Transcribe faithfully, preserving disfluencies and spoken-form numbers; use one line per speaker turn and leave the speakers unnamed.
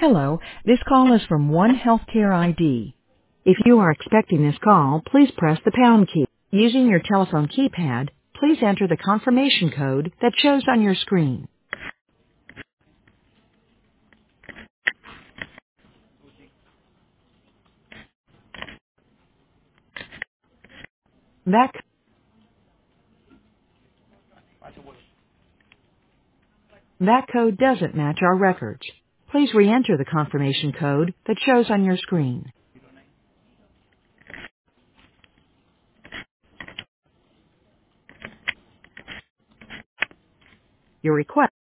Hello, this call is from One Healthcare I D. If you are expecting this call, please press the pound key. Using your telephone keypad, please enter the confirmation code that shows on your screen. That, that code doesn't match our records. Please re-enter the confirmation code that shows on your screen. Your request